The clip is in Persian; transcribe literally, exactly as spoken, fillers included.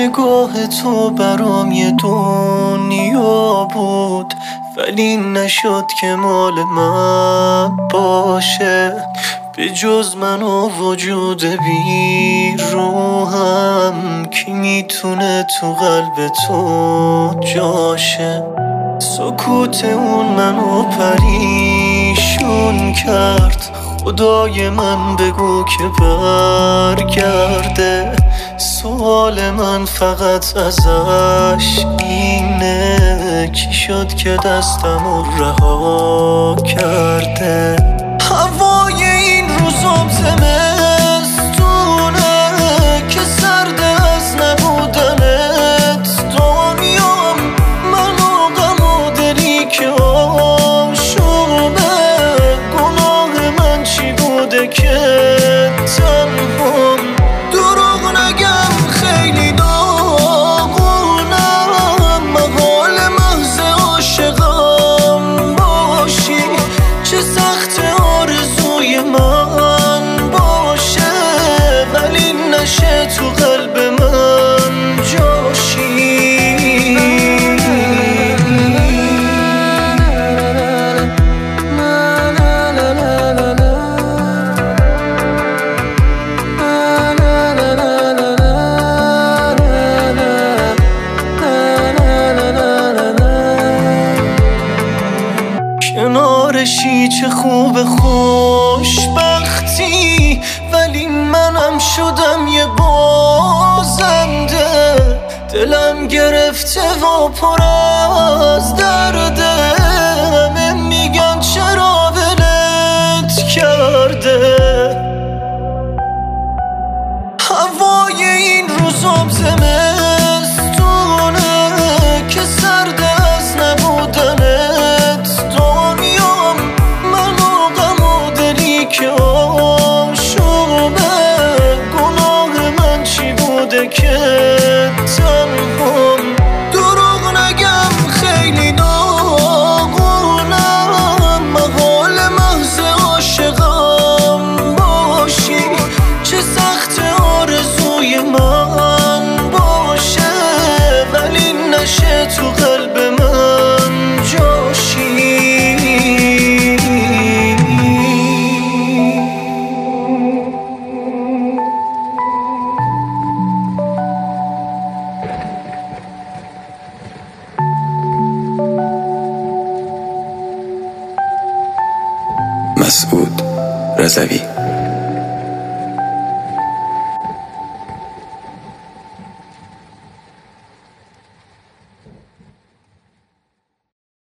نگاه تو برام یه دنیا بود، ولی نشد که مال من باشه. به جز من و وجود بی روحم، کی میتونه تو قلب تو جاشه؟ سکوت اون منو پریشون کرد، خدای من بگو که برگرده. سوال من فقط ازش اینه، کی شد که دستمو رها کرده؟ هوای این روزم زمستونه که سرد از نبودنت. دنیام منو غم و دلی که آشوبه. گناه من چی بوده که تنهام؟ دروغ نگم خیلی داغونم، محال محض عاشقم باشی. چه سخت آرزوی من باشه، ولی نشه تو قلب من جاشی. کنارشی چه خوب خوشبختی، ولی منم شدم یه بازنده. دلم گرفته و پر از درده، همه میگن چرا ولت کرده. هوای این روزم زمستونه که سرد از نبودنت. دنیام منو غم و دلی که آشوبه. گناه من چی بوده که تنهام؟ دروغ نگم خیلی داغونم، محال محض عاشقم باشی. چه سخت آرزوی من باشه، ولی نشه تو قلب من جاشی. مسعود رضوی.